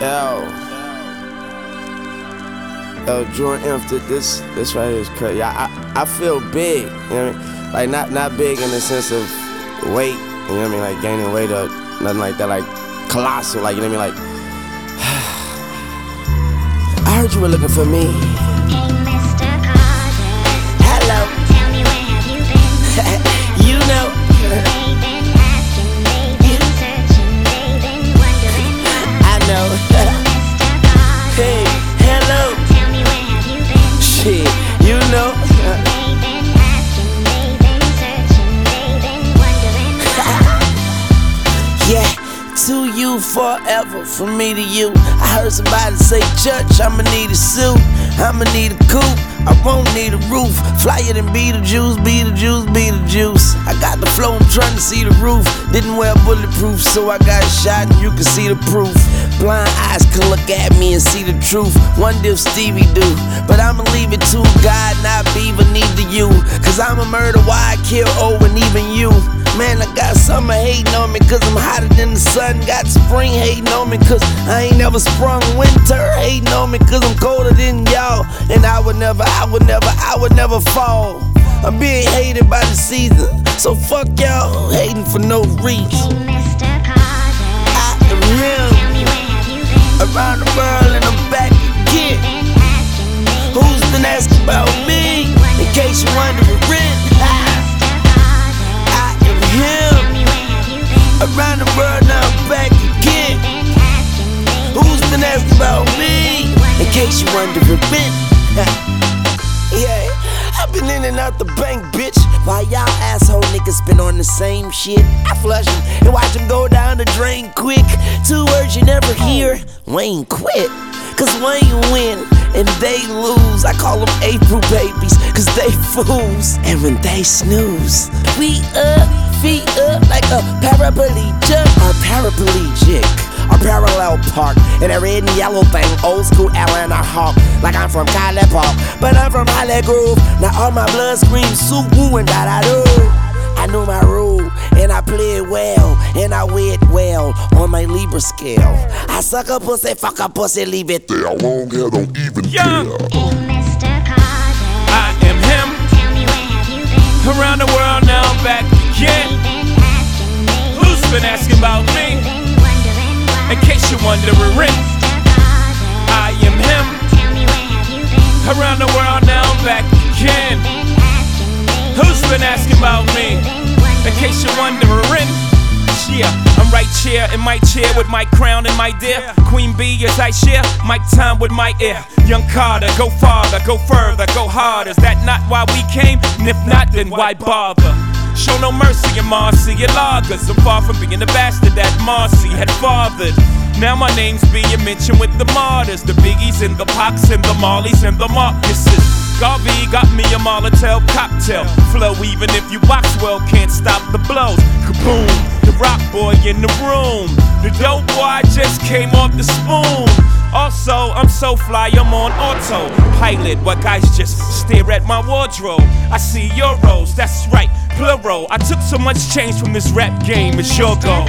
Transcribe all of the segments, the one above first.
Yo, Jordan Inf, this right here is crazy. I feel big, you know what I mean? Like not big in the sense of weight, you know what I mean? Like gaining weight or nothing like that, like colossal, like, you know what I mean? Like, I heard you were looking for me. Hey, Mr. Carter. Hello. Tell me, where have you been? You know. They've been asking, they've been searching, they've been wondering why. I know. Mr. Carter. Hey, hello. Tell me, where have you been? Shit, you know. They've been asking, they've been searching, they've been wondering why. Yeah, to you forever, from me to you. I heard somebody say, Church, I'ma need a suit, I'ma need a coupe, I won't need a roof. Flyer than Beetlejuice, Beetlejuice, Beetlejuice. I got the flow, I'm trying to see the roof. Didn't wear bulletproof, so I got shot and you can see the proof. Blind eyes can look at me and see the truth. Wonder if Stevie do, but I'ma leave it to God, not Beaver, neither you. Cause I'm a murder, why I kill and even you. Man, I got summer hating on me cause I'm hotter than the sun. Got spring hating on me cause I ain't never sprung. Winter hating on me cause I'm colder than y'all. And I would never fall. I'm being hated by the season, so fuck y'all hating for no reason. Hey, Mr. Carter. I am him, Tell me, where have you been? around the world and I'm back again. Been asking, they've Who's been asking about me? In case you wondering, Mr. Carter. I am him, Tell me, where have you been? around the world now I'm back again. Been asking, they've Who's been asking about me? In case you wondering, yeah, I've been in and out the bank, bitch. While y'all asshole niggas been on the same shit, I flush them and watch them go down the drain quick. 2 words you never hear, Wayne quit. Cause Wayne win and they lose. I call them April babies, cause they fools. And when they snooze, we up, feet up like a paraplegic or paraplegic. A parallel park in a red and yellow thing, old school Atlanta Hawk. Like I'm from Cali Park, but I'm from Holly Grove. Now all my blood screams soup woo and da-da-do. I know my role, and I play it well, and I weigh it well on my Libra scale. I suck a pussy, fuck a pussy, leave it there. Long hair don't even care. Hey, Mr. Carter. I am him. Tell me, where have you been? Around the world now I'm back again. Been asking, they've Who's been asking about me? been wondering why. In case you're wondering, Mr. Carter. I am him. Tell me, where have you been? Around the world now I'm back again. Been asking, they've Who's been asking about me? In case you're wondering, yeah, I'm right here in my chair with my crown and my dear Queen Bee as I share my time with my ear. Young Carter, go farther, go further, go harder. Is that not why we came? And if not, then why bother? Show no mercy in Marcy and lagers. I'm far from being the bastard that Marcy had fathered. Now my name's being mentioned with the martyrs, the Biggies and the Pox and the Marleys and the Marcuses. Garvey got me a Molotov cocktail flow. Even if you box well, can't stop the blows. Kaboom, the rock boy in the room. The dope boy just came off the spoon. Also, I'm so fly, I'm on autopilot. While guys just stare at my wardrobe. I see euros, that's right, plural. I took so much change from this rap game, it's your goal.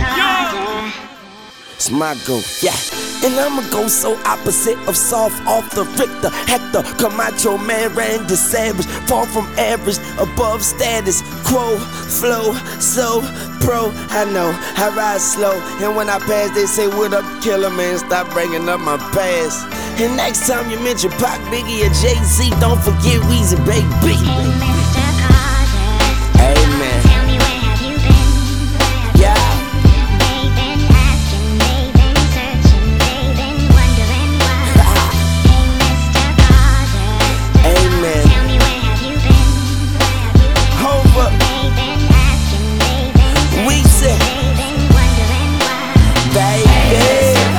It's my goal, yeah. And I'ma go so opposite of soft off the Richter. Hector, Camacho, man, Randy Savage. Far from average, above status quo, flow, so pro. I know, I ride slow. And when I pass, they say, what up, killer, man? Stop bringing up my past. And next time you mention Pac, Biggie, or Jay-Z, don't forget Weezy, baby. Mr. Carter. Amen. Tell me, where have you been? Yeah. They've been asking, they've been searching, they've been wondering why. Hey, Mr. Carter. Amen. Tell me, where have you been? Hold up. They've been asking, they've been Weezy, they've been wondering why. baby.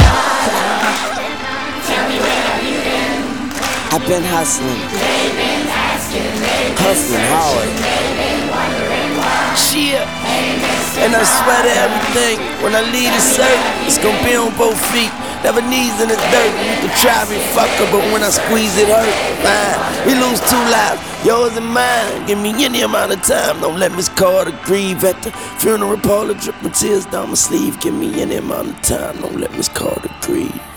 Tell me, where have you been? I've been hustling. They've been asking, they've been Hustling hard. they've been wondering why. Shit. And I swear to everything, when I leave the circle, it's gonna be on both feet. Never knees in the dirt. You can try me, fucker, but when I squeeze it hurt. Fine. We lose 2 lives, yours and mine. Give me any amount of time. Don't let Miss Carter grieve at the funeral parlor. Dripping tears down my sleeve. Give me any amount of time. Don't let Miss Carter grieve.